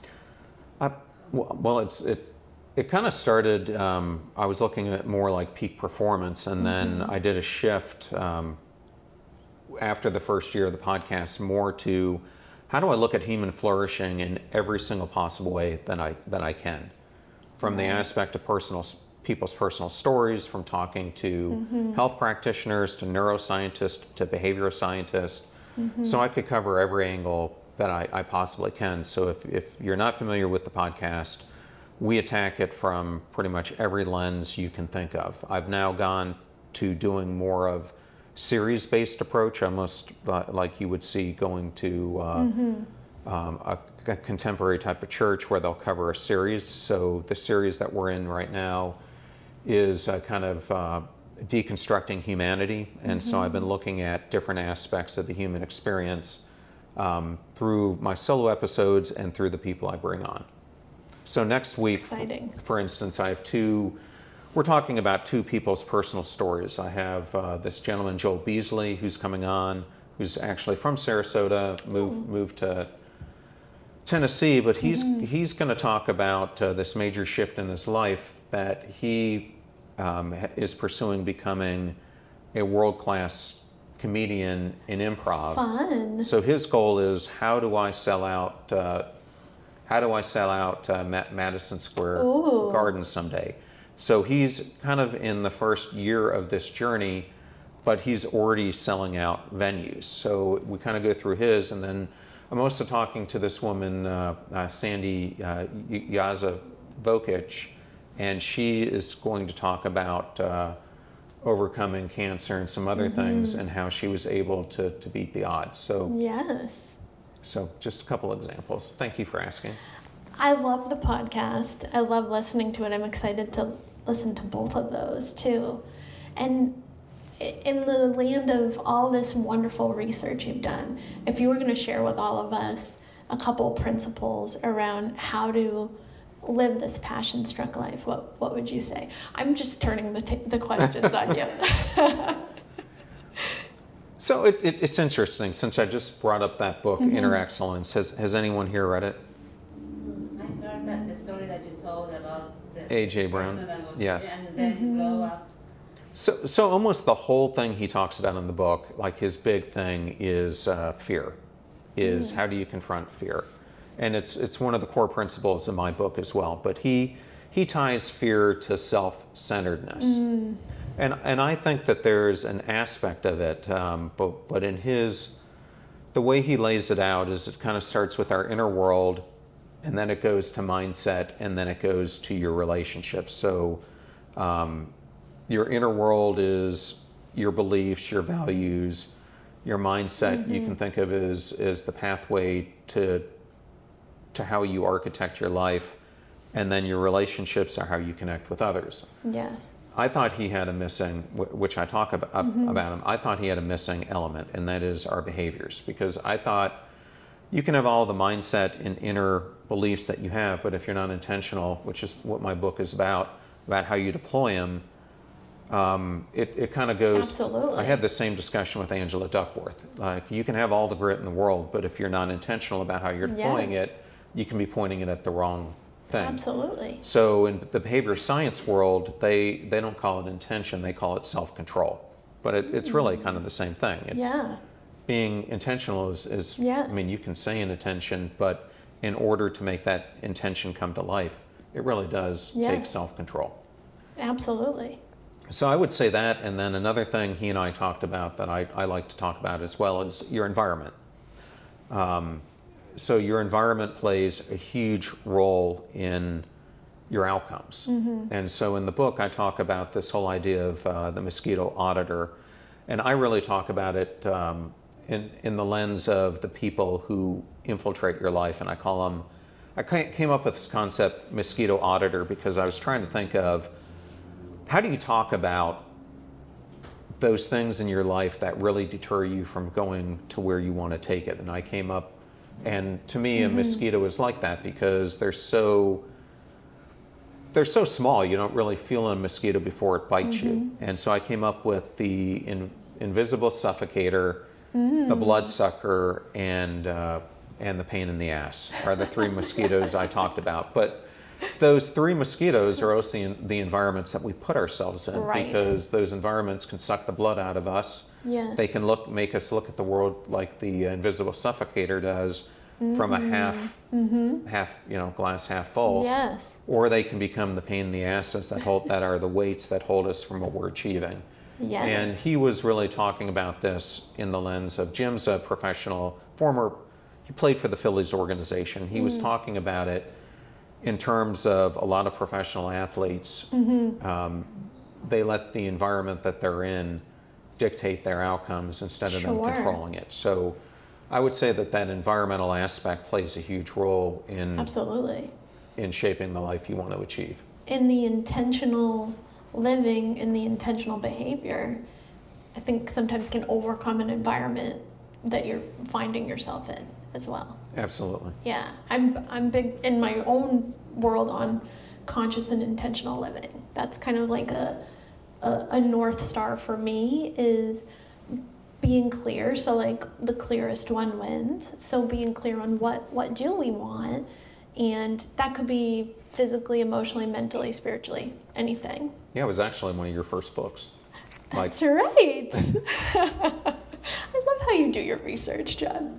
Well, it kind of started. I was looking at more like peak performance, and then I did a shift after the first year of the podcast more to how do I look at human flourishing in every single possible way that I can, from the aspect of people's personal stories, from talking to health practitioners, to neuroscientists, to behavioral scientists. So I could cover every angle that I possibly can. So if you're not familiar with the podcast, we attack it from pretty much every lens you can think of. I've now gone to doing more of series-based approach, almost like you would see going to a contemporary type of church where they'll cover a series. So the series that we're in right now is kind of deconstructing humanity. And so I've been looking at different aspects of the human experience through my solo episodes and through the people I bring on. So next week, Exciting. for instance, I have we're talking about two people's personal stories. I have this gentleman, Joel Beasley, who's coming on, who's actually from Sarasota, moved to Tennessee, but he's going to talk about this major shift in his life that he is pursuing, becoming a world-class comedian in improv. Fun. So his goal is, how do I sell out Madison Square Ooh. Garden someday? So he's kind of in the first year of this journey, but he's already selling out venues. So we kind of go through his, and then I'm also talking to this woman, Sandy Yazavokic, and she is going to talk about overcoming cancer and some other things, and how she was able to beat the odds. So Yes. So just a couple examples. Thank you for asking. I love the podcast. I love listening to it. I'm excited to listen to both of those too. And in the land of all this wonderful research you've done, if you were going to share with all of us a couple principles around how to live this passion-struck life, what would you say? I'm just turning the questions on you. So it's interesting, since I just brought up that book, Inner Excellence. Has anyone here read it? I heard that the story that you told about the A.J. Brown? person that was- Yes. and then blow up. So almost the whole thing he talks about in the book, like his big thing is fear, is how do you confront fear? And it's one of the core principles in my book as well. But he ties fear to self-centeredness. And I think that there's an aspect of it, but in the way he lays it out is it kind of starts with our inner world, and then it goes to mindset, and then it goes to your relationships. So your inner world is your beliefs, your values, your mindset. You can think of as the pathway to how you architect your life, and then your relationships are how you connect with others. Yes. I thought he had a missing, which I talk about him, I thought he had a missing element, and that is our behaviors. Because I thought you can have all the mindset and inner beliefs that you have, but if you're not intentional, which is what my book is about how you deploy them, it kind of goes. Absolutely. I had the same discussion with Angela Duckworth. Like, you can have all the grit in the world, but if you're not intentional about how you're deploying it, you can be pointing it at the wrong thing. Absolutely. So in the behavior science world, they don't call it intention, they call it self-control. But it's really kind of the same thing. It's being intentional is I mean, you can say an intention, but in order to make that intention come to life, it really does take self-control. Absolutely. So I would say that, and then another thing he and I talked about that I like to talk about as well is your environment. So your environment plays a huge role in your outcomes. And so in the book, I talk about this whole idea of the mosquito auditor, and I really talk about it in the lens of the people who infiltrate your life, and I came up with this concept, mosquito auditor, because I was trying to think of how do you talk about those things in your life that really deter you from going to where you want to take it. And I came up, and to me, a mosquito is like that because they're so small, you don't really feel a mosquito before it bites you. And so I came up with the invisible suffocator, the bloodsucker, and the pain in the ass are the three mosquitoes I talked about. But those three mosquitoes are also the environments that we put ourselves in, because those environments can suck the blood out of us. They can make us look at the world like the invisible suffocator does, from a half, glass half full. Or they can become the pain in the asses that are the weights that hold us from what we're achieving. And he was really talking about this in the lens of Jim's a professional he played for the Phillies organization. He was talking about it in terms of a lot of professional athletes. They let the environment that they're in dictate their outcomes instead of them controlling it. So I would say that environmental aspect plays a huge role in shaping the life you want to achieve. In the intentional living, in the intentional behavior, I think sometimes can overcome an environment that you're finding yourself in as well. Absolutely. Yeah, I'm big in my own world on conscious and intentional living. That's kind of like a North Star for me, is being clear. So like the clearest one wins. So being clear on what do we want, and that could be physically, emotionally, mentally, spiritually, anything. Yeah, it was actually one of your first books. That's right. I love how you do your research, John.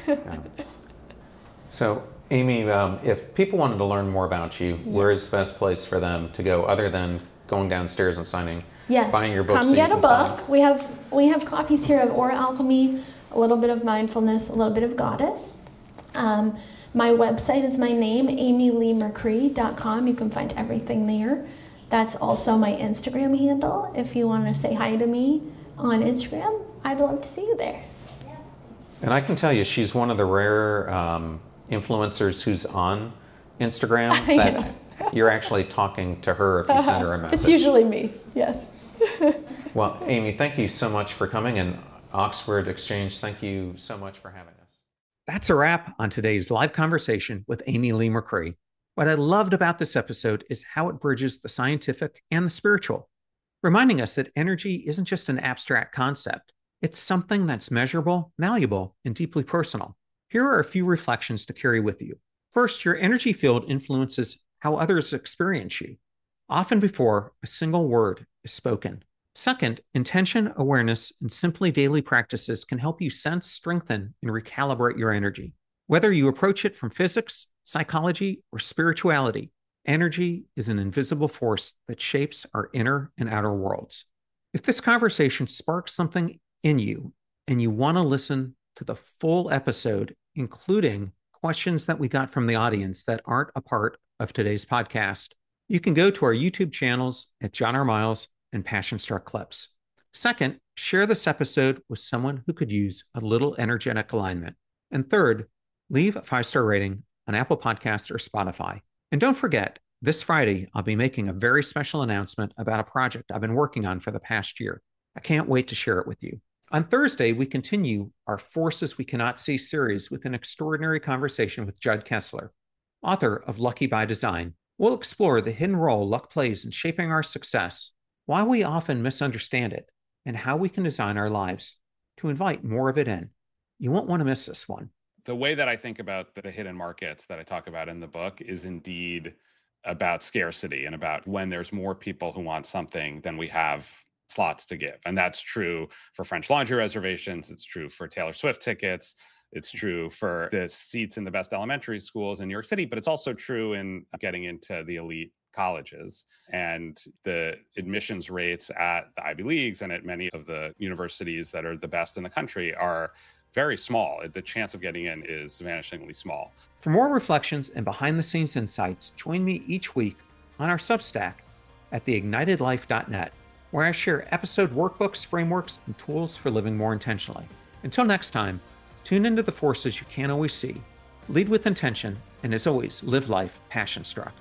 So, Amy, if people wanted to learn more about you, where is the best place for them to go other than going downstairs and buying your book? Come get a book. We have copies here of Aura Alchemy, a little bit of mindfulness, a little bit of Goddess. My website is my name, amyleemccree.com. You can find everything there. That's also my Instagram handle. If you want to say hi to me on Instagram, I'd love to see you there. And I can tell you, she's one of the rare influencers who's on Instagram that you're actually talking to her if you send her a message. It's usually me, yes. Well, Amy, thank you so much for coming, and Oxford Exchange, thank you so much for having us. That's a wrap on today's live conversation with Amy Lee McCree. What I loved about this episode is how it bridges the scientific and the spiritual, reminding us that energy isn't just an abstract concept. It's something that's measurable, malleable, and deeply personal. Here are a few reflections to carry with you. First, your energy field influences how others experience you, often before a single word is spoken. Second, intention, awareness, and simply daily practices can help you sense, strengthen, and recalibrate your energy. Whether you approach it from physics, psychology, or spirituality, energy is an invisible force that shapes our inner and outer worlds. If this conversation sparks something in you and you want to listen to the full episode, including questions that we got from the audience that aren't a part of today's podcast, you can go to our YouTube channels at John R. Miles and Passion Struck Clips. Second, share this episode with someone who could use a little energetic alignment. And third, leave a 5-star rating on Apple Podcasts or Spotify. And don't forget, This Friday, I'll be making a very special announcement about a project I've been working on for the past year. I can't wait to share it with you. On Thursday, we continue our Forces We Cannot See series with an extraordinary conversation with Judd Kessler, author of Lucky by Design. We'll explore the hidden role luck plays in shaping our success, why we often misunderstand it, and how we can design our lives to invite more of it in. You won't want to miss this one. The way that I think about the hidden markets that I talk about in the book is indeed about scarcity and about when there's more people who want something than we have slots to give. And that's true for French Laundry reservations. It's true for Taylor Swift tickets. It's true for the seats in the best elementary schools in New York City, but it's also true in getting into the elite colleges. And the admissions rates at the Ivy Leagues and at many of the universities that are the best in the country are very small. The chance of getting in is vanishingly small. For more reflections and behind-the-scenes insights, join me each week on our Substack at theignitedlife.net, where I share episode workbooks, frameworks, and tools for living more intentionally. Until next time, tune into the forces you can't always see, lead with intention, and as always, live life passion-struck.